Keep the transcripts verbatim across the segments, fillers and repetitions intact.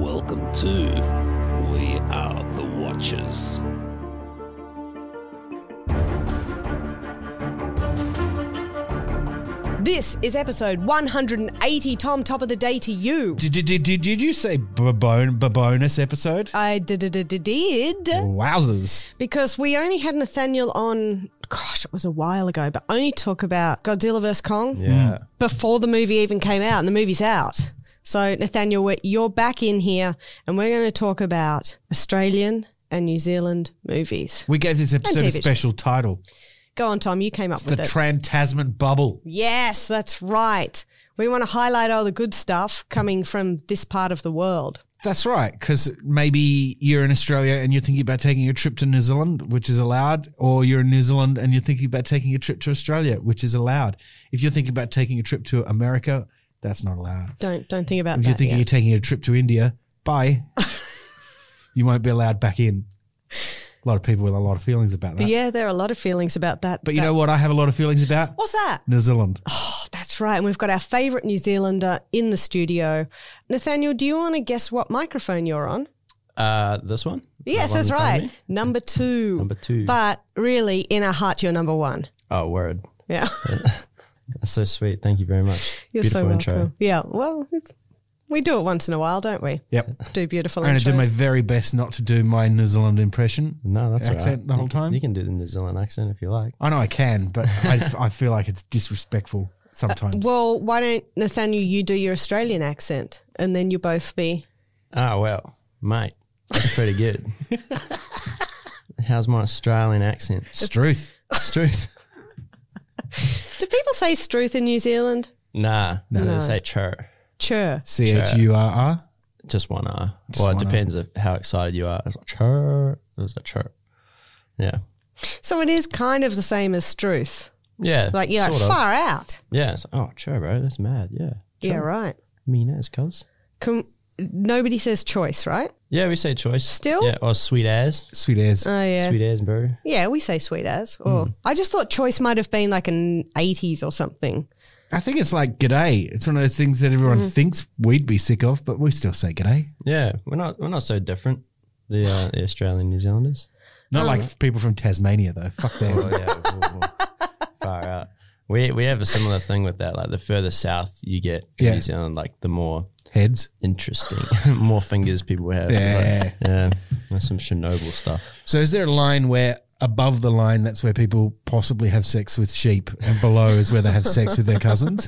Welcome to We Are the Watchers. This is episode one hundred eighty. Tom, top of the day to you. Did, did, did, did you say babon, babonus episode? I did, did, did, did. Wowzers. Because we only had Nathaniel on, gosh, it was a while ago, but only talk about Godzilla versus Kong. Yeah. Before the movie even came out, and the movie's out. So, Nathaniel, we're, you're back in here, and we're going to talk about Australian and New Zealand movies. We gave this episode T V a special shows. title. Go on, Tom, you came up It's with the it. Trans-Tasman Bubble. Yes, that's right. We want to highlight all the good stuff coming from this part of the world. That's right, because maybe you're in Australia and you're thinking about taking a trip to New Zealand, which is allowed, or you're in New Zealand and you're thinking about taking a trip to Australia, which is allowed. If you're thinking about taking a trip to America, that's not allowed. Don't don't think about If that you're thinking yet. you're taking a trip to India, bye. You won't be allowed back in. A lot of people with a lot of feelings about that. Yeah, there are a lot of feelings about that. But you That- know what I have a lot of feelings about? What's that? New Zealand. Oh, that's right. And we've got our favourite New Zealander in the studio. Nathaniel, do you want to guess what microphone you're on? Uh, this one? Yes, That one that's in front of right. me? Number two. Number two. But really, in our heart, you're number one. Oh, word. Yeah. That's so sweet. Thank you very much. You're Beautiful so welcome. intro. Yeah. Well, we do it once in a while, don't we? Yep. Do beautiful I'm going to do my intros. very best not to do my New Zealand impression. No, that's all Accent right. the whole You can- time? You can do the New Zealand accent if you like. I know I can, but I, I feel like it's disrespectful sometimes. Well, why don't, Nathaniel, you do your Australian accent and then you both be... Oh, well, mate, that's pretty good. How's my Australian accent? Struth. Struth. Do people say struth in New Zealand? Nah, no, No. they say chur. Chur. C H U R R. Just one R. Just well, it one R. depends of how excited you are. It's like chur. It was a chur. Yeah. So it is kind of the same as struth. Yeah. Like, you're like sort of. far out. Yeah. It's, oh, chur, bro. That's mad. Yeah. Yeah, Chur. right. Mean as, cuz. Can, nobody says choice, right? Yeah, we say choice. Still? Yeah, or sweet as. Sweet as. Oh, yeah. Sweet as, bro. Yeah, we say sweet as. Or I just thought choice might have been like an eighties or something. I think it's like g'day. It's one of those things that everyone thinks we'd be sick of, but we still say g'day. Yeah, we're not we're not so different. The uh, the Australian New Zealanders. Not like people from Tasmania, though. Fuck them. Oh yeah, whoa, whoa. Far out. We we have a similar thing with that. Like the further south you get in Yeah. New Zealand, like the more Heads. interesting, more fingers people have. Yeah. Like, yeah. There's some Chernobyl stuff. So is there a line where above the line, that's where people possibly have sex with sheep, and below is where they have sex with their cousins?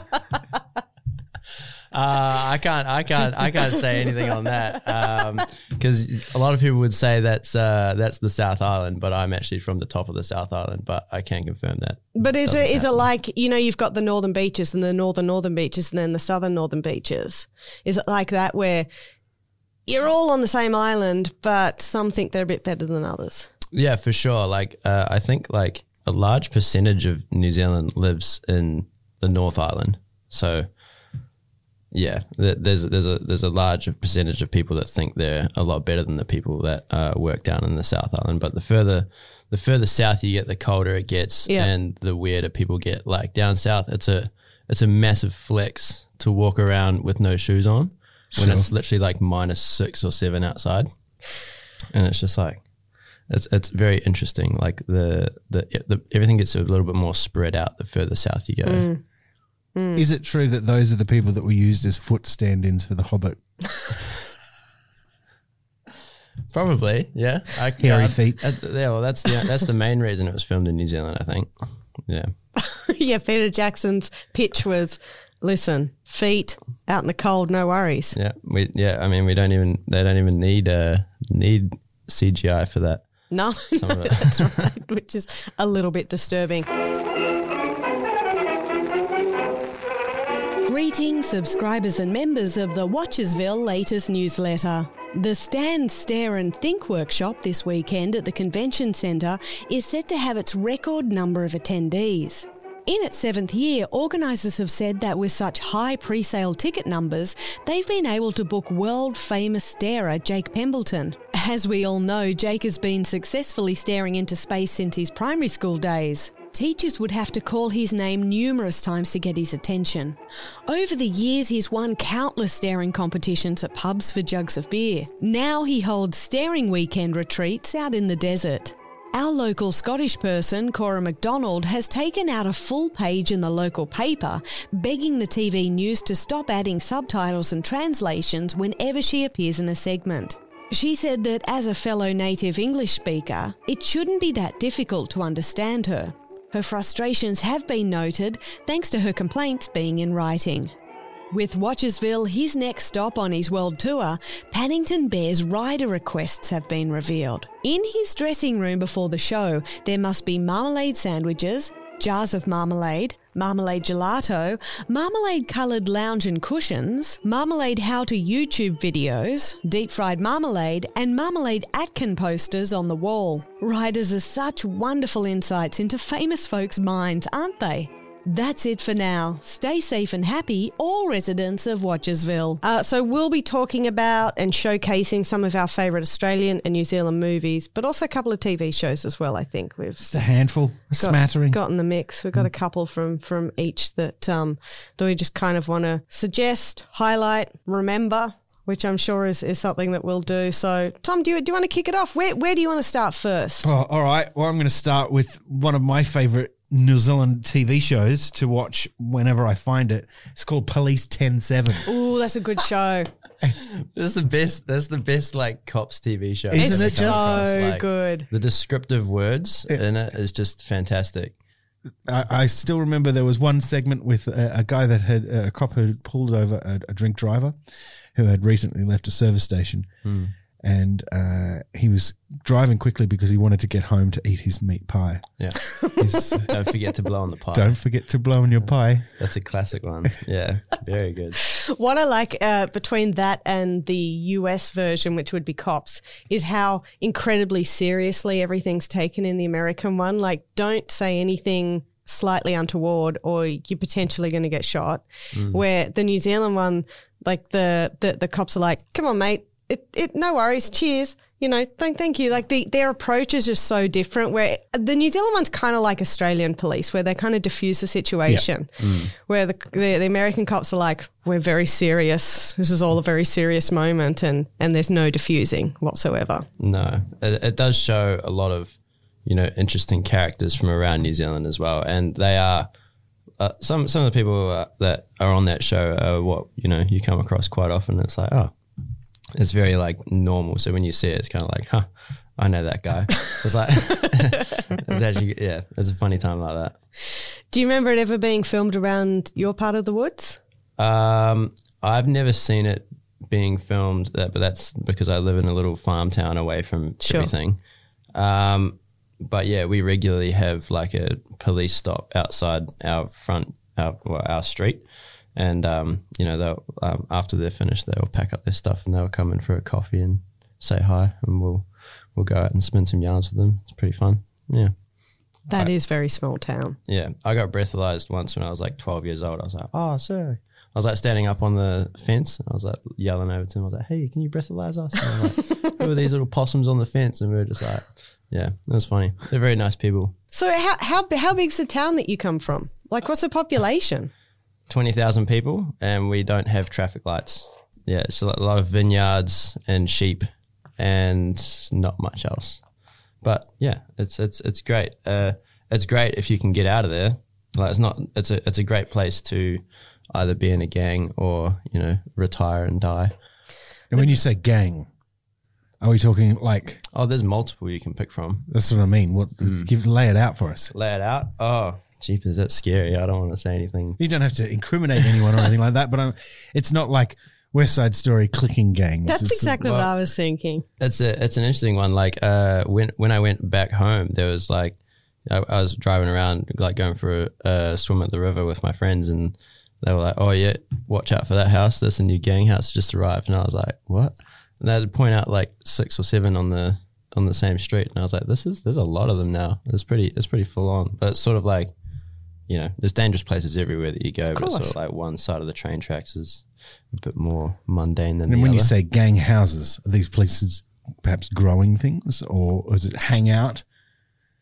Uh, I can't, I can't, I can't say anything on that because a lot of people would say that's uh, that's the South Island, but I'm actually from the top of the South Island, but I can't confirm that. But is Doesn't it is it happen. like, you know, you've got the northern beaches and the northern northern beaches and then the southern northern beaches? Is it like that where you're all on the same island, but some think they're a bit better than others? Yeah, for sure. Like uh, I think like a large percentage of New Zealand lives in the North Island, so. Yeah, th- there's there's a there's a large percentage of people that think they're a lot better than the people that uh, work down in the South Island. But the further the further south you get, the colder it gets, Yeah. and the weirder people get. Like down south, it's a it's a massive flex to walk around with no shoes on when Sure. it's literally like minus six or seven outside, and it's just like it's it's very interesting. Like the the, the everything gets a little bit more spread out the further south you go. Is it true that those are the people that were used as foot stand-ins for The Hobbit? Probably, yeah. I, Hairy yeah, feet. I- yeah, well, that's the that's the main reason it was filmed in New Zealand, I think. Yeah, Yeah, Peter Jackson's pitch was, listen, feet out in the cold, no worries. yeah, we yeah. I mean, we don't even they don't even need uh need C G I for that. No, Some of it. that's right, which is a little bit disturbing. Greetings, subscribers and members of the Watchersville latest newsletter. The Stand, Stare and Think workshop this weekend at the Convention Centre is set to have its record number of attendees. In its seventh year, organisers have said that with such high pre-sale ticket numbers, they've been able to book world-famous starer Jake Pembleton. As we all know, Jake has been successfully staring into space since his primary school days. teachers would have to call his name numerous times to get his attention. Over the years, he's won countless staring competitions at pubs for jugs of beer. Now he holds staring weekend retreats out in the desert. Our local Scottish person, Cora MacDonald, has taken out a full page in the local paper, begging the T V news to stop adding subtitles and translations whenever she appears in a segment. She said that as a fellow native English speaker, it shouldn't be that difficult to understand her. Her frustrations have been noted, thanks to her complaints being in writing. With Watchersville his next stop on his world tour, Paddington Bear's rider requests have been revealed. In his dressing room before the show, there must be marmalade sandwiches, jars of marmalade, marmalade gelato, marmalade-coloured lounge and cushions, marmalade how-to YouTube videos, deep-fried marmalade, and marmalade Atkin posters on the wall. Riders are such wonderful insights into famous folks' minds, aren't they? That's it for now. Stay safe and happy, all residents of Watchersville. Uh, so we'll be talking about and showcasing some of our favourite Australian and New Zealand movies, but also a couple of T V shows as well, I think. We've Just a handful, a got, smattering. got in the mix. We've got a couple from, from each that, um, that we just kind of want to suggest, highlight, remember, which I'm sure is, is something that we'll do. So, Tom, do you, do you want to kick it off? Where, where do you want to start first? Oh, all right. Well, I'm going to start with one of my favourite New Zealand T V shows to watch whenever I find it. It's called Police ten seven. Ooh, that's a good show. That's the best. That's the best like cops T V show. Isn't It's it just- so Like, good. The descriptive words in it is just fantastic. I, I still remember there was one segment with a, a guy that had a cop who had pulled over a, a drink driver who had recently left a service station. Mm. And uh, he was driving quickly because he wanted to get home to eat his meat pie. Yeah. His, Don't forget to blow on the pie. don't forget to blow on your pie. That's a classic one. Yeah. Very good. What I like uh, between that and the U S version, which would be Cops, is how incredibly seriously everything's taken in the American one. Like, don't say anything slightly untoward or you're potentially going to get shot. Mm. Where the New Zealand one, like the, the, the cops are like, come on, mate. It, it, no worries. Cheers. You know, thank, thank you. Like the, their approach is just so different where the New Zealand one's kind of like Australian police where they kind of diffuse the situation Yeah. Mm. where the, the, the American cops are like, we're very serious. This is all a very serious moment and, and there's no diffusing whatsoever. No, it, it does show a lot of, you know, interesting characters from around New Zealand as well. And they are, uh, some, some of the people uh, that are on that show are what, you know, you come across quite often. It's like, oh, it's very like normal. So when you see it, it's kind of like, huh, I know that guy. It's like, it's actually, yeah, it's a funny time like that. Do you remember it ever being filmed around your part of the woods? Um, I've never seen it being filmed, that, but that's because I live in a little farm town away from Sure. everything. Um, but yeah, we regularly have like a police stop outside our front, our, well, our street. And, um, you know, they'll, um, after they're finished, they'll pack up their stuff and they'll come in for a coffee and say hi and we'll we'll go out and spin some yarns with them. It's pretty fun. Yeah. That is very small town. Yeah. I got breathalyzed once when I was like twelve years old. I was like, oh, sir. I was like standing up on the fence. And I was like yelling over to him. I was like, hey, can you breathalyze us? And I was like, who are these little possums on the fence? And we were just like, yeah, it was funny. They're very nice people. So how, how, how big's the town that you come from? Like what's the population? twenty thousand people and we don't have traffic lights. Yeah, it's a lot of vineyards and sheep and not much else. But yeah, it's it's it's great. Uh, it's great if you can get out of there. Like it's not it's a it's a great place to either be in a gang or, you know, retire and die. And when you say gang, are we talking like? Oh, there's multiple you can pick from. That's what I mean. What? Mm. Give lay it out for us. Lay it out. Oh, jeepers, that's scary. I don't want to say anything. You don't have to incriminate anyone or anything like that, but I'm, it's not like West Side Story clicking gangs. That's It's- exactly well- what I was thinking. It's a it's an interesting one. Like uh, when when I went back home, there was like I, I was driving around, like going for a, a swim at the river with my friends, and they were like, "Oh yeah, watch out for that house. There's a new gang house just arrived." And I was like, "What?" And they'd point out like six or seven on the on the same street, and I was like, "This is there's a lot of them now. It's pretty it's pretty full on." But it's sort of like, you know, there's dangerous places everywhere that you go, but it's sort of like one side of the train tracks is a bit more mundane than And the when other. you say gang houses, are these places perhaps growing things, or is it hangout?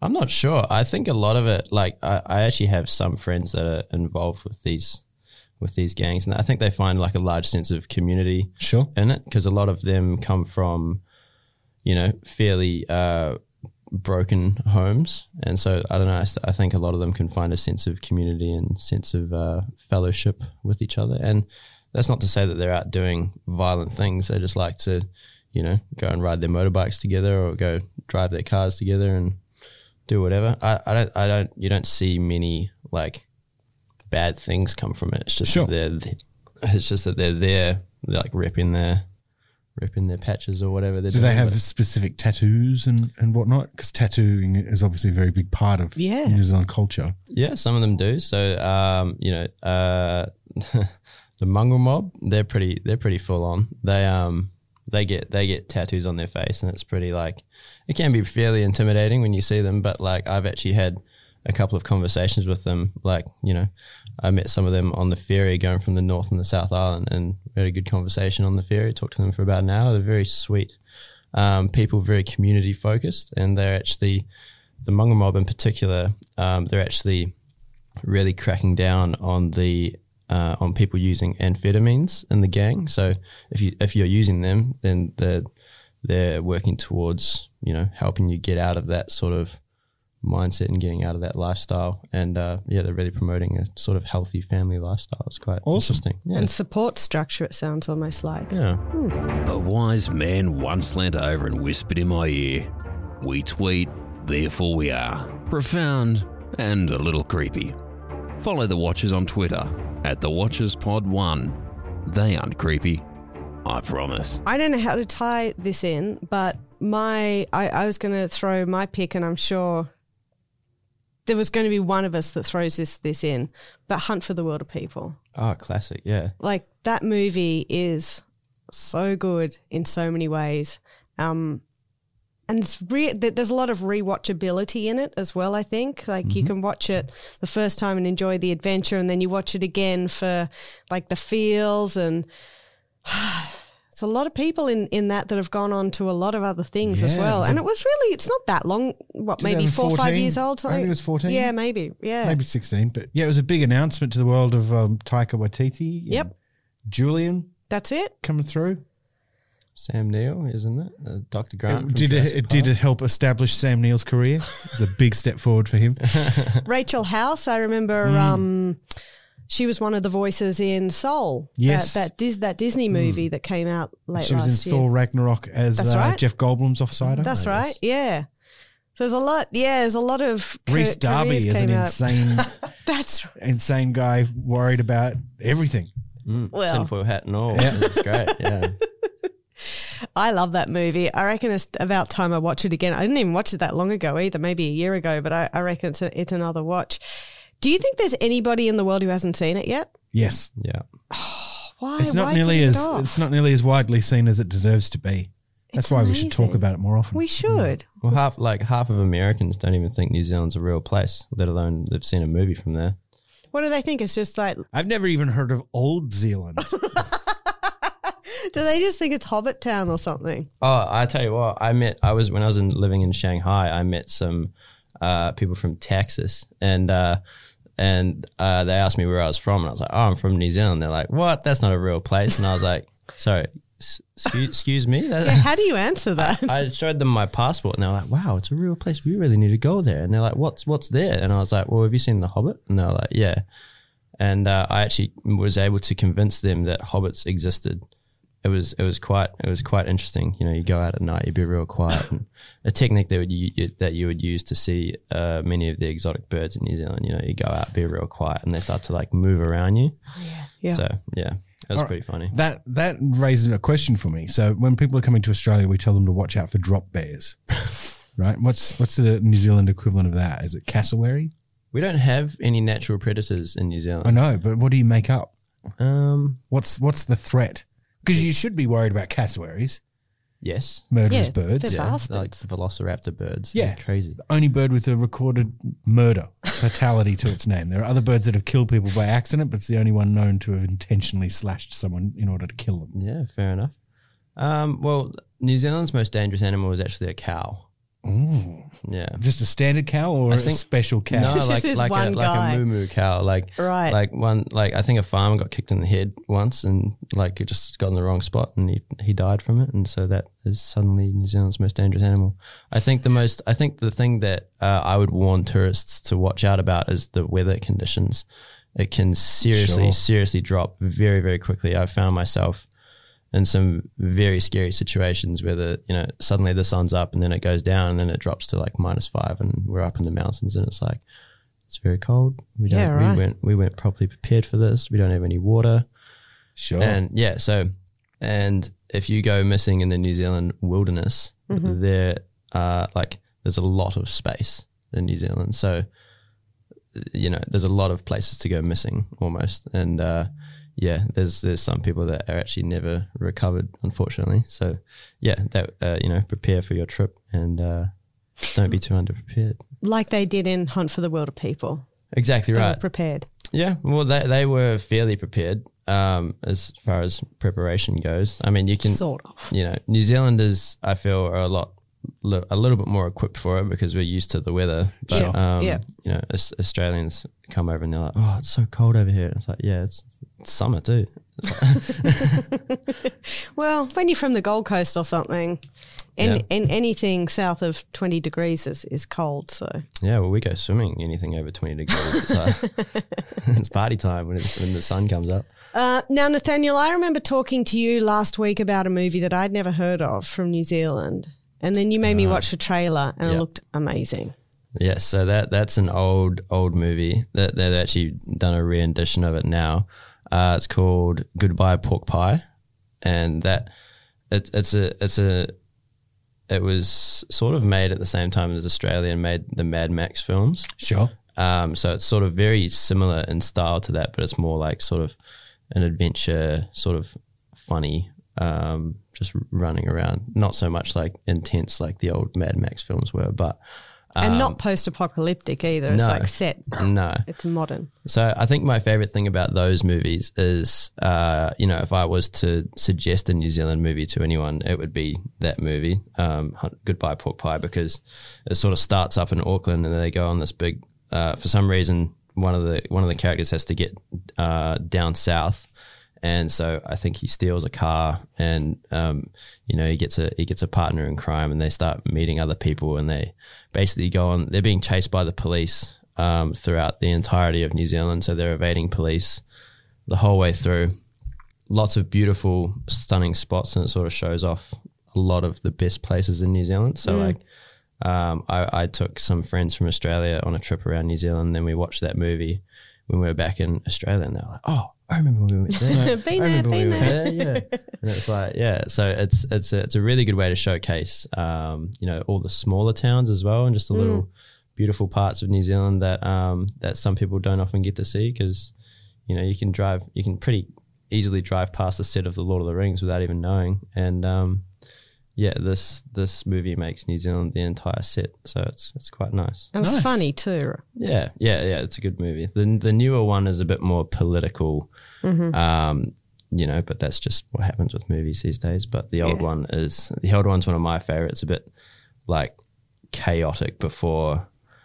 I'm not sure. I think a lot of it, like I, I actually have some friends that are involved with these with these gangs, and I think they find like a large sense of community Sure. in it, because a lot of them come from, you know, fairly uh, broken homes, and so I don't know. I, st- I think a lot of them can find a sense of community and sense of uh, fellowship with each other. And that's not to say that they're out doing violent things. They just like to, you know, go and ride their motorbikes together or go drive their cars together and do whatever. I, I don't. I don't. You don't see many like bad things come from it. It's just Sure. that they're. It's just that they're there, they're like repping their, repping their patches or whatever. They're Do doing, they have but- specific tattoos and, and whatnot? Because tattooing is obviously a very big part of Yeah. New Zealand culture. Yeah, some of them do. So, um, you know, uh, the mongrel mob, they're pretty. They're pretty full on. They um. They get they get tattoos on their face, and it's pretty like it can be fairly intimidating when you see them. But like I've actually had a couple of conversations with them. Like, you know, I met some of them on the ferry going from the North and the South Island, and we had a good conversation on the ferry. Talked to them for about an hour. They're very sweet um, people, very community focused, and they're actually the mongrel mob in particular. Um, they're actually really cracking down on the Uh, on people using amphetamines in the gang. So if you if you're using them, then they're they're working towards, you know, helping you get out of that sort of mindset and getting out of that lifestyle. And uh, yeah, they're really promoting a sort of healthy family lifestyle. It's quite Awesome. interesting. Yeah. And support structure, it sounds almost like. yeah. A wise man once leant over and whispered in my ear, "We tweet, therefore we are." Profound and a little creepy. Follow the Watchers on Twitter at the Watchers Pod One. They aren't creepy, I promise. I don't know how to tie this in, but my I, I was going to throw my pick, and I'm sure there was going to be one of us that throws this this in. But Hunt for the Wilder People, Oh, classic. Yeah. like that movie is so good in so many ways, um, and it's re- th- there's a lot of rewatchability in it as well. I think like you can watch it the first time and enjoy the adventure, and then you watch it again for like the feels and. It's a lot of people in, in that that have gone on to a lot of other things as Yeah, well. it's And a- it was really, it's not that long, what, maybe four or five twenty fourteen? years old? I think it was fourteen. Yeah, maybe. Yeah. Maybe sixteen. But yeah, it was a big announcement to the world of um, Taika Waititi. and Yep. Julian That's it. coming through. Sam Neill, isn't it? Uh, Doctor Grant. from Did it, Jurassic it did Park. it help establish Sam Neill's career? It's a big step forward for him. Rachel House, I remember um, she was one of the voices in Soul. Yes. That that, Dis- that Disney movie that came out late She was last in year. Thor Ragnarok as That's uh, right. Jeff Goldblum's Offsider. That's right. Yeah. So there's a lot. Yeah, there's a lot of ca- Reese Darby careers is an came out. insane, That's insane guy worried about everything. Mm, Well. tinfoil hat and all. Yeah. It's great. Yeah. I love that movie. I reckon it's about time I watch it again. I didn't even watch it that long ago either, maybe a year ago, but I, I reckon it's, a, it's another watch. Do you think there's anybody in the world who hasn't seen it yet? Yes, Yeah. Why? it's not Why nearly put it as off? it's not nearly as widely seen as it deserves to be. That's It's why we should talk amazing. about it more often. We should. Well, half like half of Americans don't even think New Zealand's a real place, let alone they've seen a movie from there. What do they think? It's just like, I've never even heard of Old Zealand. do they just think it's Hobbit Town or something? Oh, I tell you what, I met. I was when I was in, living in Shanghai. I met some uh, people from Texas, and uh, and uh, they asked me where I was from, and I was like, "Oh, I'm from New Zealand." They're like, "What? That's not a real place." And I was like, "Sorry, s- excuse, excuse me." That- Yeah, how do you answer that? I showed them my passport, and they're like, "Wow, it's a real place. We really need to go there." And they're like, "What's what's there?" And I was like, "Well, have you seen The Hobbit?" And they're like, "Yeah." And uh, I actually was able to convince them that hobbits existed. It was it was quite it was quite interesting. You know, you go out at night, you'd be real quiet, and a technique that would you, that you would use to see uh, many of the exotic birds in New Zealand. You know, you go out, be real quiet, and they start to like move around you. Yeah. So yeah, it was All right. pretty funny. That that raises a question for me. So when people are coming to Australia, we tell them to watch out for drop bears, right? What's what's the New Zealand equivalent of that? Is it cassowary? We don't have any natural predators in New Zealand. I know, but what do you make up? Um, What's what's the threat? Because you should be worried about cassowaries, yes. murderous Yeah, birds. they're Yeah, bastards. like velociraptor birds. Yeah. They're crazy. The only bird with a recorded murder fatality to its name. There are other birds that have killed people by accident, but it's the only one known to have intentionally slashed someone in order to kill them. Yeah, fair enough. Um, well, New Zealand's most dangerous animal is actually a cow. Ooh. Yeah. Just a standard cow or I a think- special cow? No, Just like this like a one like guy. a moo moo cow, like Right. like one like I think a farmer got kicked in the head once, and like it just got in the wrong spot, and he he died from it, and so that is suddenly New Zealand's most dangerous animal. I think the most I think the thing that uh, I would warn tourists to watch out about is the weather conditions. It can seriously Sure. seriously drop very very quickly. I found myself in some very scary situations where the you know suddenly the sun's up and then it goes down and then it drops to like minus five and we're up in the mountains and it's like it's very cold. We don't Yeah, right. we went we weren't properly prepared for this. We don't have any water. Sure. And yeah, so and if you go missing in the New Zealand wilderness, Mm-hmm. there uh like there's a lot of space in New Zealand. So you know, there's a lot of places to go missing almost. And uh yeah, there's there's some people that are actually never recovered, unfortunately. So yeah, that uh, you know, prepare for your trip and uh, don't be too underprepared. Like they did in Hunt for the Wilder People. Exactly They were right. prepared. Yeah, well, they they were fairly prepared um, as far as preparation goes. I mean, you can Sort of. you know, New Zealanders, I feel, are a lot li- a little bit more equipped for it because we're used to the weather. But Sure. um, Yeah. you know, Aus- Australians come over and they're like, "Oh, it's so cold over here." It's like, yeah, it's, it's summer too. Well, when you're from the Gold Coast or something, and, Yeah. and anything south of twenty degrees is, is cold. So Yeah, well, we go swimming anything over twenty degrees. It's, like, it's party time when, it's, when the sun comes up. uh, now, Nathaniel, I remember talking to you last week about a movie that I'd never heard of from New Zealand. And then you made me watch the trailer and it yeah. looked amazing. Yes, so that that's an old old movie that they've actually done a rendition of it now. Uh, it's called Goodbye Pork Pie, and that it's it's a it's a it was sort of made at the same time as Australia and made the Mad Max films. Sure. Um, so it's sort of very similar in style to that, but it's more like sort of an adventure, sort of funny, um, just running around. Not so much like intense like the old Mad Max films were, but And not post-apocalyptic either. It's no. like set. no. It's modern. So I think my favorite thing about those movies is, uh, you know, if I was to suggest a New Zealand movie to anyone, it would be that movie, um, Hunt- Goodbye Pork Pie, because it sort of starts up in Auckland and then they go on this big. Uh, for some reason, one of the one of the characters has to get uh, down south, and so I think he steals a car, and um, you know he gets a he gets a partner in crime, and they start meeting other people, and they basically go on. They're being chased by the police um, throughout the entirety of New Zealand, so they're evading police the whole way through. Lots of beautiful, stunning spots, and it sort of shows off a lot of the best places in New Zealand. So like. Um, I, I took some friends from Australia on a trip around New Zealand, and then we watched that movie when we were back in Australia, and they were like, "Oh, I remember when we went there. Been I there, remember when been we went there." there." Yeah, and it's like, yeah. So it's it's a, it's a really good way to showcase, um, you know, all the smaller towns as well, and just the little beautiful parts of New Zealand that um, that some people don't often get to see, because you know you can drive, you can pretty easily drive past the set of the Lord of the Rings without even knowing, and um, yeah, this this movie makes New Zealand the entire set, so it's it's quite nice. And it's Nice. funny too. Yeah, yeah, yeah. It's a good movie. The the newer one is a bit more political, um, you know, but that's just what happens with movies these days. But the old Yeah. one is the old one's one of my favorites. A bit like chaotic before.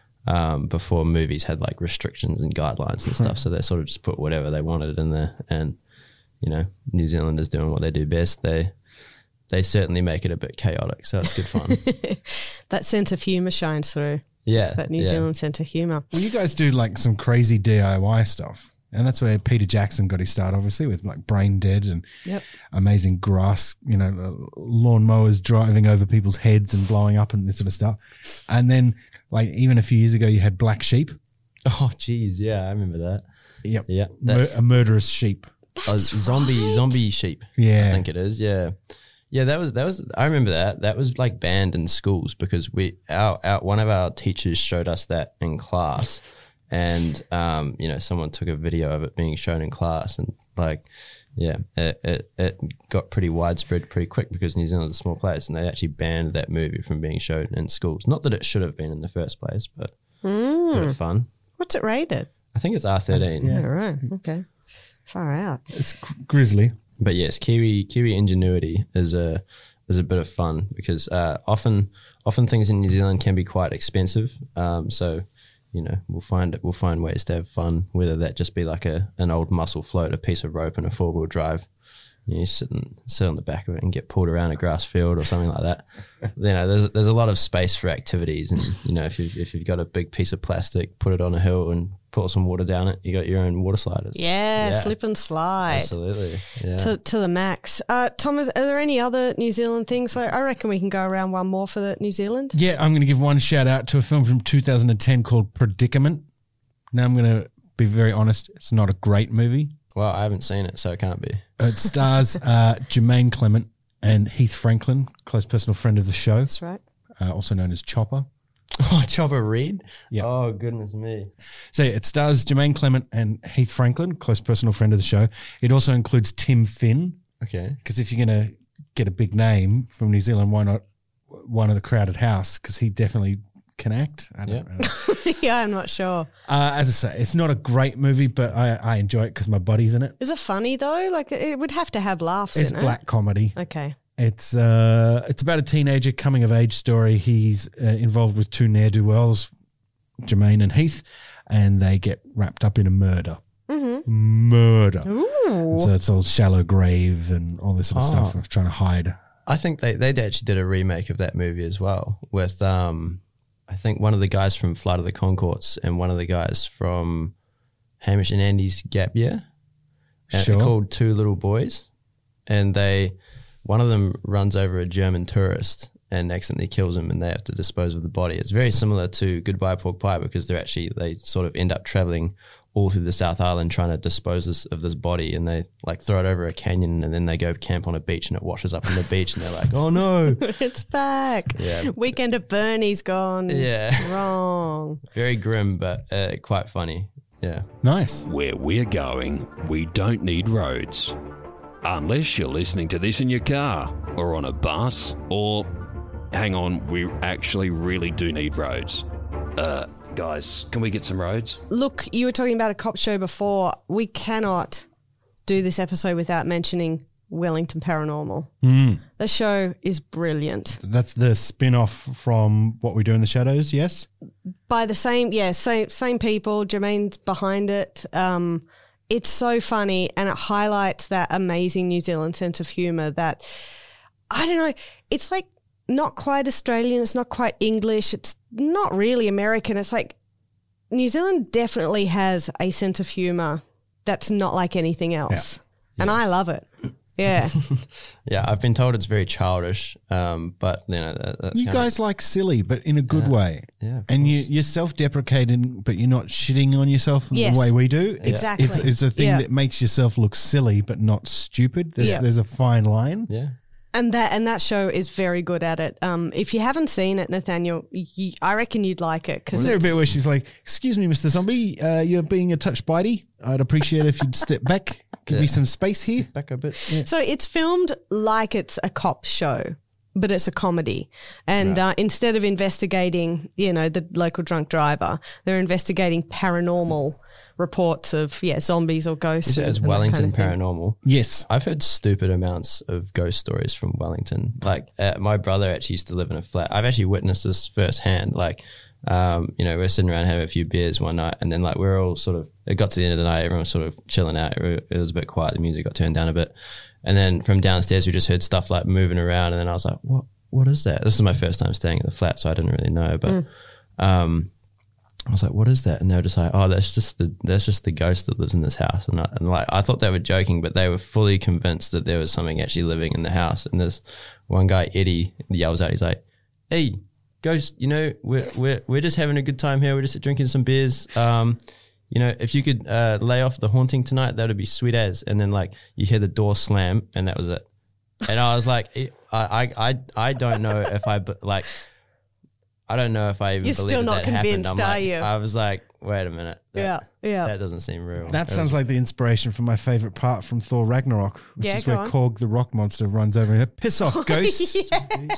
Um, before movies had like restrictions and guidelines and stuff, so they sort of just put whatever they wanted in there, and you know, New Zealanders doing what they do best. They they certainly make it a bit chaotic, so it's good fun. That sense of humour shines through. Yeah, That New yeah. Zealand sense of humour. Well, you guys do like some crazy D I Y stuff. And that's where Peter Jackson got his start, obviously, with like Brain Dead and Yep. amazing grass, you know, uh, lawnmowers driving over people's heads and blowing up and this sort of stuff. And then, like, even a few years ago, you had Black Sheep. Oh, geez, yeah, I remember that. Yep. Yeah, that, Mur- a murderous sheep. uh, zombie zombie sheep. Yeah. I think it is. Yeah, yeah. That was that was. I remember that. That was like banned in schools because we our, our one of our teachers showed us that in class, and um, you know, someone took a video of it being shown in class, and like, yeah, it it, it got pretty widespread pretty quick because New Zealand's a small place, and they actually banned that movie from being shown in schools. Not that it should have been in the first place, but Mm. bit of fun. What's it rated? I think it's R thirteen. Yeah, right. Okay. Far out. It's gr- grisly. But yes, Kiwi Kiwi Ingenuity is a is a bit of fun because uh, often often things in New Zealand can be quite expensive. Um, so you know we'll find we'll find ways to have fun, whether that just be like a an old muscle float, a piece of rope, and a four wheel drive. You, know, you sit and sit on the back of it and get pulled around a grass field or something like that. You know, there's there's a lot of space for activities, and you know if you if you've got a big piece of plastic, put it on a hill and pour some water down it. You got your own water sliders. Yeah, yeah. Slip and slide. Absolutely. Yeah. To, to the max. Uh, Thomas, are there any other New Zealand things? I reckon we can go around one more for the New Zealand. Yeah, I'm going to give one shout out to a film from two thousand ten called Predicament. Now I'm going to be very honest. It's not a great movie. Well, I haven't seen it, so it can't be. It stars uh, Jermaine Clement and Heath Franklin, close personal friend of the show. That's right. Uh, also known as Chopper. Oh, Chopper Reed? Yeah. Oh, goodness me. So it stars Jermaine Clement and Heath Franklin, close personal friend of the show. It also includes Tim Finn. Okay. Because if you're going to get a big name from New Zealand, why not one of the Crowded House? Because he definitely can act. I don't, Yeah. I don't Yeah, I'm not sure. Uh, as I say, it's not a great movie, but I, I enjoy it because my buddy's in it. Is it funny though? Like it would have to have laughs It's in black comedy. it. Okay. It's uh, it's about a teenager coming of age story. He's uh, involved with two ne'er do wells, Jermaine and Heath, and they get wrapped up in a murder. Mm-hmm. Murder. Ooh. So it's all shallow grave and all this sort of Oh. stuff of trying to hide. I think they they actually did a remake of that movie as well with um I think one of the guys from Flight of the Conchords and one of the guys from Hamish and Andy's Gap Year. And Sure. they're called Two Little Boys, and they one of them runs over a German tourist and accidentally kills him, and they have to dispose of the body. It's very similar to Goodbye Pork Pie because they're actually they sort of end up traveling all through the South Island trying to dispose this, of this body, and they like throw it over a canyon, and then they go camp on a beach, and it washes up on the beach, and they're like, "Oh no!" It's back. Yeah. Weekend at Bernie's gone Yeah. wrong. Very grim, but uh, quite funny. Yeah. Nice. Where we're going, we don't need roads. Unless you're listening to this in your car, or on a bus, or... Hang on, we actually really do need roads. Uh, guys, can we get some roads? Look, you were talking about a cop show before. We cannot do this episode without mentioning Wellington Paranormal. Mm. The show is brilliant. That's the spin-off from What We Do in the Shadows, yes? By the same, yeah, same same people. Jermaine's behind it. Um, it's so funny, and it highlights that amazing New Zealand sense of humour that, I don't know, it's like not quite Australian, it's not quite English, it's not really American. It's like New Zealand definitely has a sense of humour that's not like anything else. Yeah. And I love it. Yeah. Yeah, I've been told it's very childish, um, but you know that, that's You kind guys like silly, but in a good Yeah. way. Yeah, of And you, you're self-deprecating, but you're not shitting on yourself Yes. the way we do. It's, Exactly. It's, it's a thing Yeah. that makes yourself look silly, but not stupid. There's, Yeah. there's a fine line. yeah. And that and that show is very good at it. Um, if you haven't seen it, Nathaniel, you, I reckon you'd like it. Is there a bit where she's like, "Excuse me, Mister Zombie, uh, you're being a touch bitey. I'd appreciate if you'd step back, give me some space here." Back a bit. So it's filmed like it's a cop show, but it's a comedy. And uh, instead of investigating, you know, the local drunk driver, they're investigating paranormal reports of, yeah, zombies or ghosts. You said and- it's and that Wellington kind of thing. Paranormal. Yes. I've heard stupid amounts of ghost stories from Wellington. Like uh, my brother actually used to live in a flat. I've actually witnessed this firsthand. Like, um, you know, we're sitting around having a few beers one night, and then like we're all sort of. It got to the end of the night, everyone was sort of chilling out. It was a bit quiet. The music got turned down a bit, and then from downstairs we just heard stuff like moving around, and then I was like, "What? What is that?" This is my first time staying at the flat, so I didn't really know, but. Mm. Um, I was like, "What is that?" And they were just like, "Oh, that's just the that's just the ghost that lives in this house." And, I, and like, I thought they were joking, but they were fully convinced that there was something actually living in the house. And this one guy, Eddie, yells out, he's like, "Hey, ghost! You know, we're we're we're just having a good time here. We're just drinking some beers. Um, you know, if you could uh, lay off the haunting tonight, that would be sweet as." And then like you hear the door slam, and that was it. And I was like, I I I I don't know if I like. I don't know if I even You're believe still that not that happened. convinced, I'm are like, you? I was like, wait a minute. That, Yeah, yeah. That doesn't seem real. That It sounds was- like the inspiration for my favorite part from Thor Ragnarok, which Yeah, is go where on. Korg the rock monster runs over and piss off, ghosts.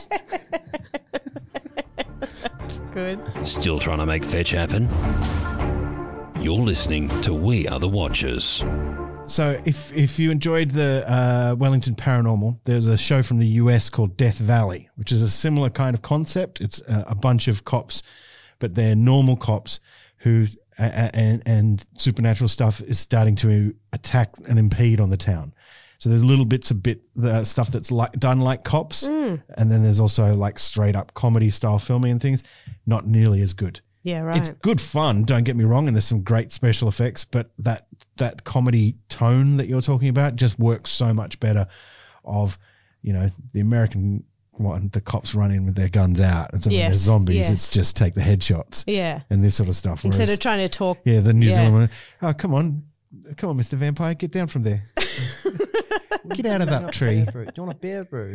It's good. Still trying to make fetch happen? You're listening to We Are the Watchers. So if if you enjoyed the uh, Wellington Paranormal, there's a show from the U S called Death Valley, which is a similar kind of concept. It's a, a bunch of cops, but they're normal cops who uh, and and supernatural stuff is starting to attack and impede on the town. So there's little bits of bit the stuff that's like done like cops, mm. and then there's also like straight up comedy style filming and things. Not nearly as good. Yeah, right. It's good fun, don't get me wrong, and there's some great special effects, but that that comedy tone that you're talking about just works so much better of, you know, the American one, the cops run in with their guns out and some yes, of their zombies, yes. it's just take the headshots. Yeah. And this sort of stuff. Instead Whereas, of trying to talk. Yeah, the New yeah. Zealand one, oh, come on. Come on, Mister Vampire, get down from there. Get out of that tree. Do you want a beer brew?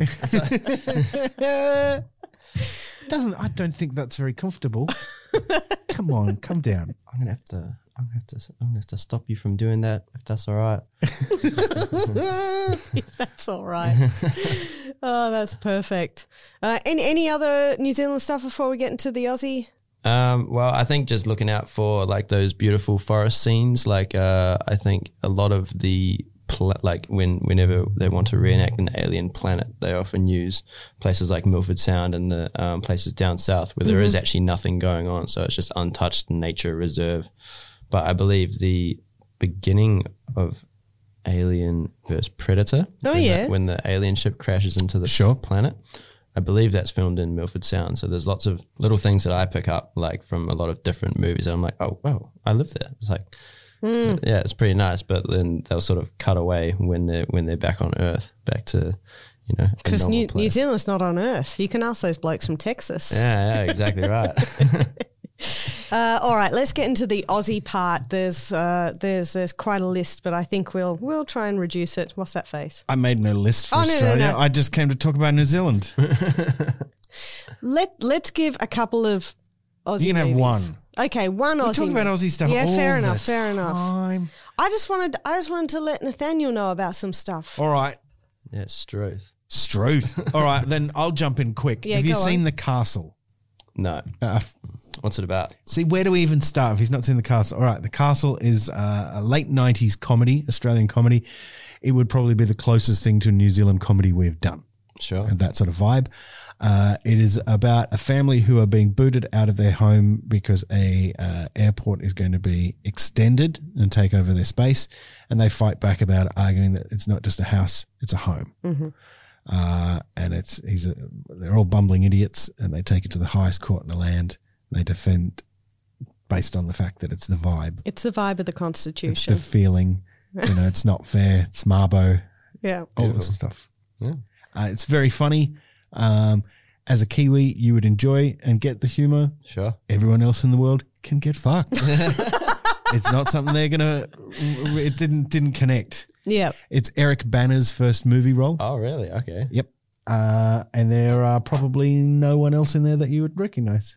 Doesn't I don't think that's very comfortable. Come on, come down. I'm gonna have to. I'm gonna have to. I'm gonna have to stop you from doing that if that's all right. If that's all right. Oh, that's perfect. Uh, any any other New Zealand stuff before we get into the Aussie? Um, well, I think just looking out for like those beautiful forest scenes. Like, uh, I think a lot of the pl- like when whenever they want to reenact an alien planet, they often use places like Milford Sound and the um, places down south where there mm-hmm. is actually nothing going on. So it's just untouched nature reserve. But I believe the beginning of Alien versus Predator. Oh when yeah, the, when the alien ship crashes into the sure. planet. I believe that's filmed in Milford Sound. So there's lots of little things that I pick up like from a lot of different movies. And I'm like, oh, wow, I live there. It's like, mm. yeah, it's pretty nice. But then they'll sort of cut away when they're, when they're back on Earth, back to, you know, because New, New Zealand's not on Earth. You can ask those blokes from Texas. Yeah, yeah, exactly right. Uh, all right, let's get into the Aussie part. There's uh, there's there's quite a list, but I think we'll we'll try and reduce it. What's that face? I made no list for oh, no, Australia. No, no. I just came to talk about New Zealand. Let let's give a couple of Aussie. You can have movies. one. Okay, one we Aussie. Talk about Aussie stuff. Yeah, all fair the enough. Fair enough. time. I just wanted I just wanted to let Nathaniel know about some stuff. All right. Yeah, Struth. Struth. All right, then I'll jump in quick. Yeah, have you go seen on. The Castle? No. Uh, What's it about? See, where do we even start if he's not seen The Castle? All right, The Castle is uh, a late nineties comedy, Australian comedy. It would probably be the closest thing to a New Zealand comedy we've done. Sure. And that sort of vibe. Uh, it is about a family who are being booted out of their home because a uh, airport is going to be extended and take over their space. And they fight back about it, arguing that it's not just a house, it's a home. Mm-hmm. Uh, and it's he's a, they're all bumbling idiots, and they take it to the highest court in the land. They defend based on the fact that it's the vibe. It's the vibe of the Constitution. It's the feeling. You know, it's not fair. It's Marbo. Yeah. All this stuff. Yeah. Uh, it's very funny. Um, as a Kiwi, you would enjoy and get the humour. Sure. Everyone else in the world can get fucked. It's not something they're gonna. It didn't didn't connect. Yeah. It's Eric Banner's first movie role. Oh, really? Okay. Yep. Uh, and there are probably no one else in there that you would recognise.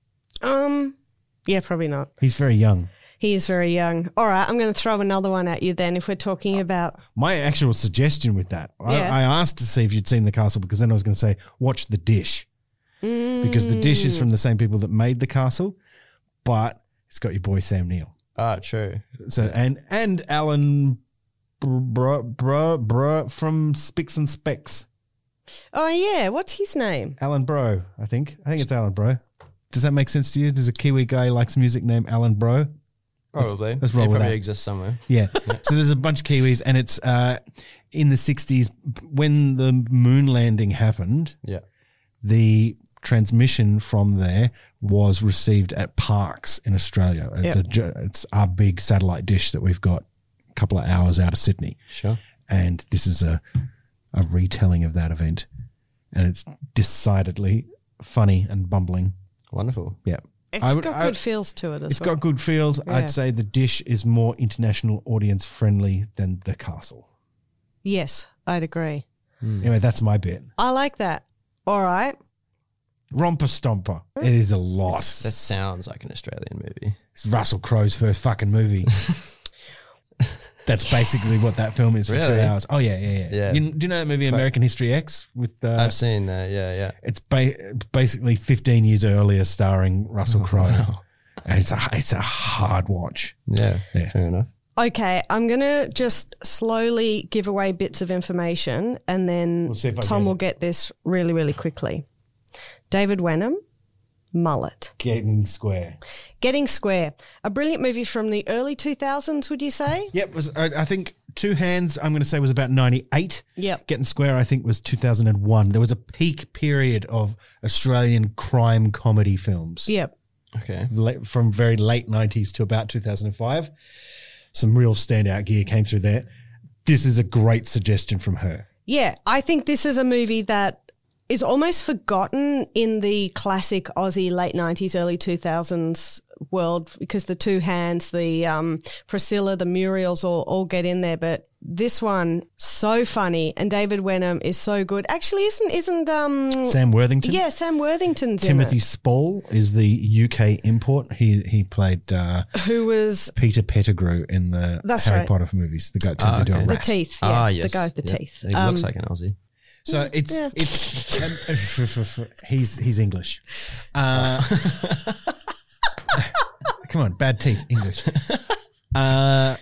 Um. Yeah, probably not. He's very young. He is very young. All right, I'm going to throw another one at you then if we're talking about... My actual suggestion with that, Yeah. I, I asked to see if you'd seen The Castle, because then I was going to say, watch The Dish. Mm. Because The Dish is from the same people that made The Castle, but it's got your boy Sam Neill. Ah, true. So and and Alan Bro, bro, bro from Spicks and Specks. Oh, yeah. What's his name? Alan Bro, I think. I think it's Alan Bro. Does that make sense to you? Does a Kiwi guy who likes music named Alan Bro? Probably. Let's, let's roll it with probably that. exists somewhere. Yeah. So there's a bunch of Kiwis, and it's uh, in the sixties when the moon landing happened. Yeah. The transmission from there was received at Parkes in Australia. It's, Yep. a, ju- it's our big satellite dish that we've got a couple of hours out of Sydney. Sure. And this is a, a retelling of that event. And it's decidedly funny and bumbling. Wonderful. Yeah. It's I would- got I- good feels to it as It's well. got good feels. Yeah. I'd say The Dish is more international audience friendly than The Castle. Yes, I'd agree. Anyway, that's my bit. I like that. All right. Romper Stomper. It is a lot. That sounds like an Australian movie. It's Russell Crowe's first fucking movie. That's basically what that film is for two Really? hours. Oh, yeah, yeah, yeah. Yeah. You, do you know that movie American History X? With uh, I've seen that. Yeah, yeah. It's ba- basically fifteen years earlier starring Russell Crowe. And it's a, it's a hard watch. Yeah, Yeah. fair enough. Okay, I'm going to just slowly give away bits of information and then We'll see if I Tom get will it. get this really, really quickly. David Wenham, mullet. Getting Square. Getting Square, a brilliant movie from the early two thousands, would you say? Yep, was I, I think Two Hands, I'm going to say, was about ninety-eight. Yep. Getting Square, I think, was two thousand one. There was a peak period of Australian crime comedy films. Yep. Okay. Late, from very late nineties to about two thousand five. Some real standout gear came through there. This is a great suggestion from her. Yeah, I think this is a movie that is almost forgotten in the classic Aussie late nineties, early two thousands world because the Two Hands, the um, Priscilla, the Muriels all, all get in there. But this one, so funny, and David Wenham is so good. Actually, isn't isn't um Sam Worthington. yeah, Sam Worthington's Timothy in Spall is the U K import. He he played uh, it. Who was Peter Pettigrew in the That's Harry right. Potter movies. The guy who turns Ah, into a okay. the rat. teeth? Yeah, ah, the yes. guy with the Yep. teeth. He Um, looks like an Aussie. So it's Yeah. it's he's he's English. Uh, come on, bad teeth, English. Uh,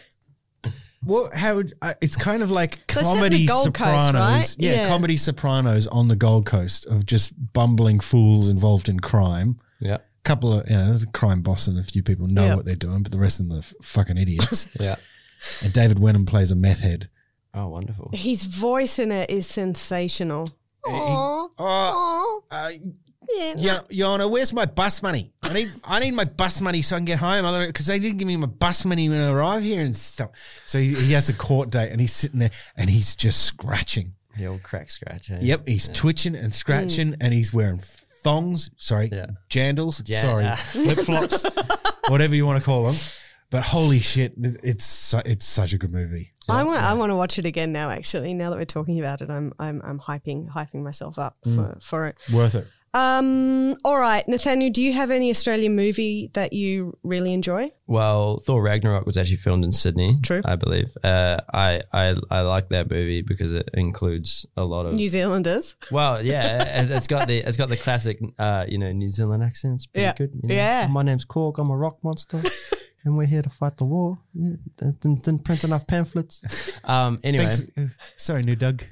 what? How would I, it's kind of like So it's set in the comedy Gold Coast, Sopranos, right? yeah, Yeah. comedy Sopranos on the Gold Coast of just bumbling fools involved in crime. Yeah. Couple of you know, there's a crime boss and a few people know Yeah. what they're doing, but the rest of them are f- fucking idiots. Yeah. And David Wenham plays a meth head. Oh, wonderful. His voice in it is sensational. Aww. Oh, Aww. uh, Yeah. Yeah, Your Honour, where's my bus money? I need I need my bus money so I can get home. Otherwise, because they didn't give me my bus money when I arrived here and stuff. So he, he has a court date and he's sitting there and he's just scratching. The old crack scratch. Eh? Yep, he's twitching and scratching and he's wearing thongs. Sorry, Yeah. jandals. Jan- sorry, ah. flip flops, whatever you want to call them. But holy shit, it's su- it's such a good movie. I want I want to watch it again now. Actually, now that we're talking about it, I'm I'm I'm hyping hyping myself up Mm. for, for it. Worth it. Um. All right, Nathaniel, do you have any Australian movie that you really enjoy? Well, Thor Ragnarok was actually filmed in Sydney. True. I believe. Uh, I, I I like that movie because it includes a lot of. New Zealanders. Well, yeah, it- it's got the it's got the classic, uh, you know, New Zealand accents. Pretty Yeah. good. You know? Yeah. My name's Korg. I'm a rock monster, and we're here to fight the war. Yeah, didn't, didn't print enough pamphlets. Um. Anyway. Thanks. Uh, Sorry, new Doug.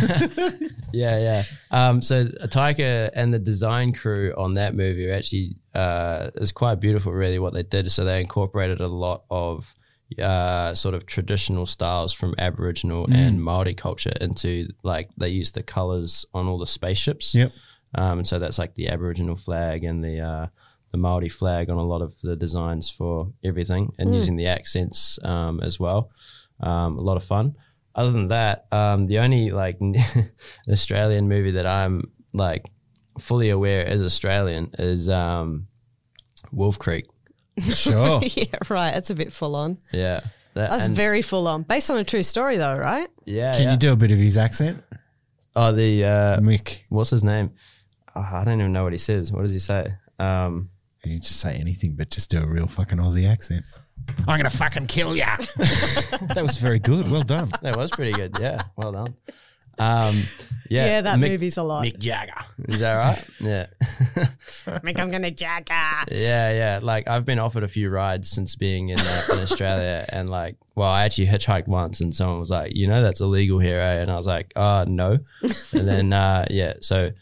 Yeah, yeah. Um, so Taika and the design crew on that movie are actually uh, is quite beautiful, really, what they did. So they incorporated a lot of uh, sort of traditional styles from Aboriginal and Māori culture into, like, they used the colors on all the spaceships. Yep. Um, and so that's like the Aboriginal flag and the uh, the Māori flag on a lot of the designs for everything, and using the accents um, as well. Um, a lot of fun. Other than that, um, the only like Australian movie that I'm like fully aware is Australian is um, Wolf Creek. Sure. Yeah, right. That's a bit full on. Yeah, that, That's and- very full on, based on a true story, though, right? yeah. Can yeah. you do a bit of his accent, Oh, the uh, Mick? what's his name? Oh, I don't even know what he says. What does he say? Um, You just say anything, but just do a real fucking Aussie accent. I'm gonna fucking kill ya. That was very good. Well done. that was pretty good. Yeah, well done. Um, yeah, Yeah, that Mick- movie's a lot. Mick Jagger. Is that right? Yeah. Mick, I'm gonna jagger. Yeah, yeah. Like I've been offered a few rides since being in, uh, in Australia, and like, well, I actually hitchhiked once, and someone was like, "You know, that's illegal here," eh? And I was like, "Oh, no." And then, uh, yeah. So,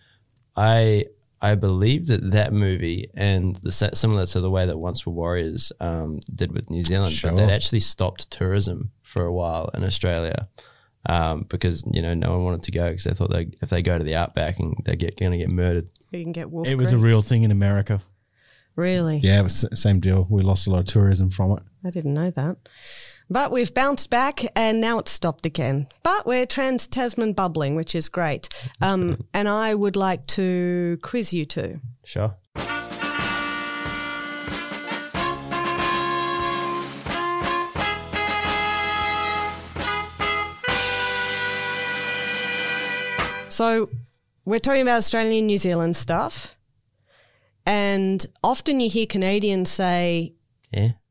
I I believe that that movie and the set similar to the way that Once Were Warriors um, did with New Zealand, Sure. but that actually stopped tourism for a while in Australia. Um, because you know no one wanted to go because they thought they if they go to the outback and they get going to get murdered. You can get Wolf It was a Creek. real thing in America. Really? Yeah, it was the same deal. We lost a lot of tourism from it. I didn't know that. But we've bounced back and now it's stopped again. But we're trans-Tasman bubbling, which is great. Um, and I would like to quiz you two. Sure. So we're talking about Australian and New Zealand stuff. And often you hear Canadians say, Yeah.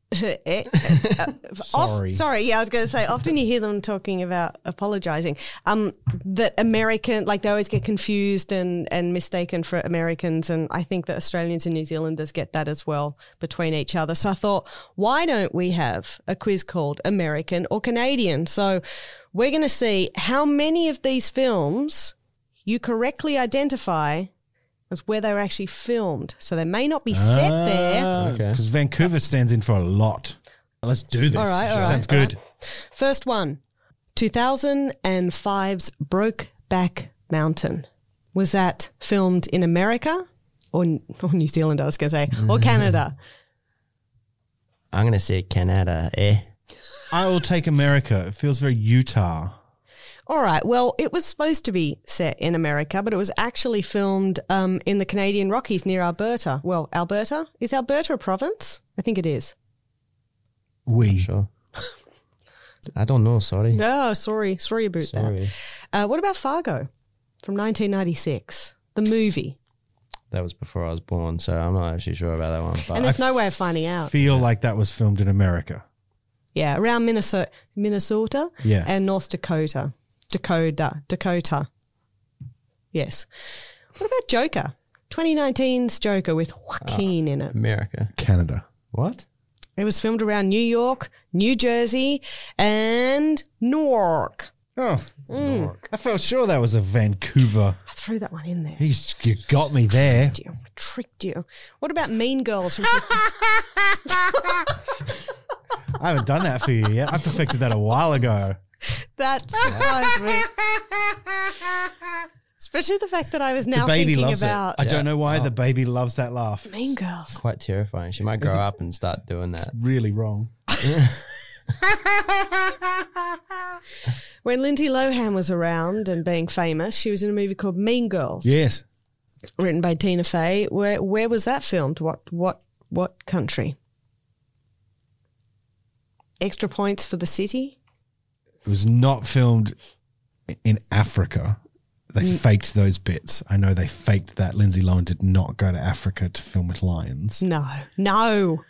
Eh, eh, uh, Sorry. Off, sorry, yeah, I was going to say, often you hear them talking about apologizing. Um, that American, like they always get confused and, and mistaken for Americans. And I think that Australians and New Zealanders get that as well between each other. So I thought, why don't we have a quiz called American or Canadian? So we're going to see how many of these films you correctly identify as where they were actually filmed. So they may not be set there. Okay. Because Vancouver stands in for a lot. Let's do this. All right, all right. Sounds all good. right. First one, two thousand five's Brokeback Mountain. Was that filmed in America or, or New Zealand, I was going to say, or Canada? I'm going to say Canada, eh? I will take America. It feels very Utah. All right. Well, it was supposed to be set in America, but it was actually filmed um, in the Canadian Rockies near Alberta. Well, Alberta? Is Alberta a province? I think it is. We. Sure. I don't know, sorry. No, sorry. Sorry about Sorry. that. Uh, what about Fargo from nineteen ninety-six? The movie. That was before I was born, so I'm not actually sure about that one. But And there's no way of finding out. Feel like that was filmed in America. Yeah, around Minnesota, Minnesota Yeah. and North Dakota. Dakota. Dakota. Yes. What about Joker? twenty nineteen's Joker with Joaquin in it. America. Canada. What? It was filmed around New York, New Jersey, and Newark. Oh, I felt sure that was a Vancouver. I threw that one in there. You, you got me there. You, I tricked you. What about Mean Girls? From I haven't done that for you yet. I perfected that a while ago. that surprised me. Especially the fact that I was now The baby thinking loves about it. I don't know why the baby loves that laugh. Mean Girls. Quite terrifying. She might grow up and start doing that. Really wrong. When Lindsay Lohan was around and being famous, she was in a movie called Mean Girls, Yes. written by Tina Fey. Where where was that filmed? What what what country? Extra points for the city. It was not filmed in Africa. They faked those bits. I know they faked that. Lindsay Lohan did not go to Africa to film with lions. No, no.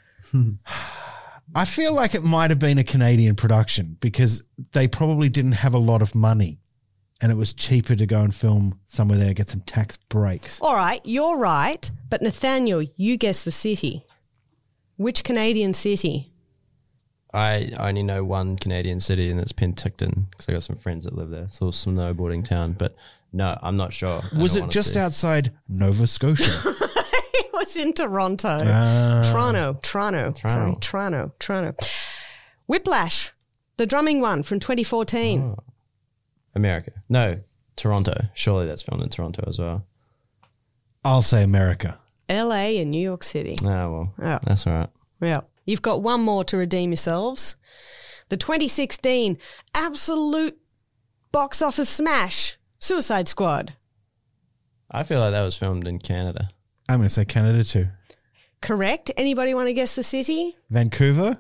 I feel like it might have been a Canadian production because they probably didn't have a lot of money and it was cheaper to go and film somewhere there, get some tax breaks. All right, you're right. But Nathaniel, you guess the city. Which Canadian city? I only know one Canadian city, and it's Penticton, because I got some friends that live there. So it's a snowboarding town, but no, I'm not sure. I Was don't it wanna just see. outside Nova Scotia? It was in Toronto. Ah. Toronto, Toronto, sorry, Toronto, Toronto. Whiplash, the drumming one from twenty fourteen. Oh. America? No, Toronto. Surely that's filmed in Toronto as well. I'll say America. L A and New York City. Ah, well, Oh. that's all right. Yeah. You've got one more to redeem yourselves. The twenty sixteen absolute box office smash, Suicide Squad. I feel like that was filmed in Canada. I'm going to say Canada too. Correct. Anybody want to guess the city? Vancouver?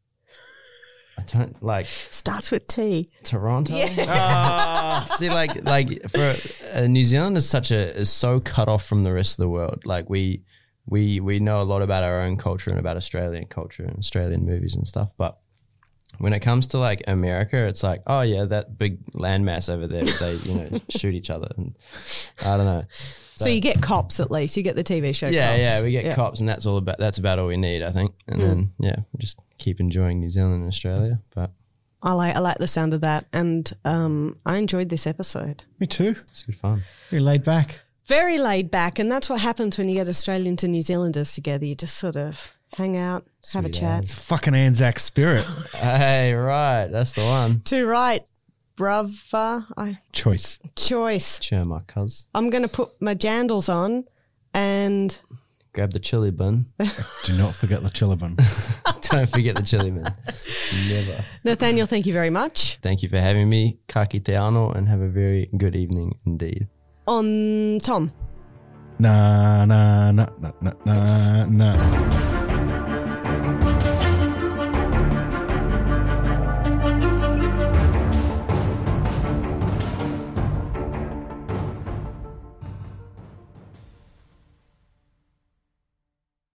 I don't like Starts with T. Toronto. See, like, like for uh, New Zealand is such a is so cut off from the rest of the world. Like we, we, we know a lot about our own culture and about Australian culture and Australian movies and stuff. But when it comes to like America, it's like, oh yeah, that big landmass over there, they you know shoot each other, and I don't know. So you get Cops at least. You get the T V show Yeah, Cops. yeah, we get Yeah. cops, and that's all about. That's about all we need, I think. And then yeah, we just keep enjoying New Zealand and Australia. But I like I like the sound of that, and um, I enjoyed this episode. Me too. it's good fun. Very laid back. Very laid back, and that's what happens when you get Australians and New Zealanders together. You just sort of hang out, have a Sweet chat. It's fucking Anzac spirit. Hey, right, that's the one. Too right, brother. I Choice. choice. Cheer my cuz. I'm going to put my jandals on, and Grab the chili bun. Do not forget the chillabun. Don't forget the chili bun. Never. Nathaniel, thank you very much. Thank you for having me. Ka kite anō, and have a very good evening indeed. On Tom. Nah, nah, nah, nah, nah, nah, nah.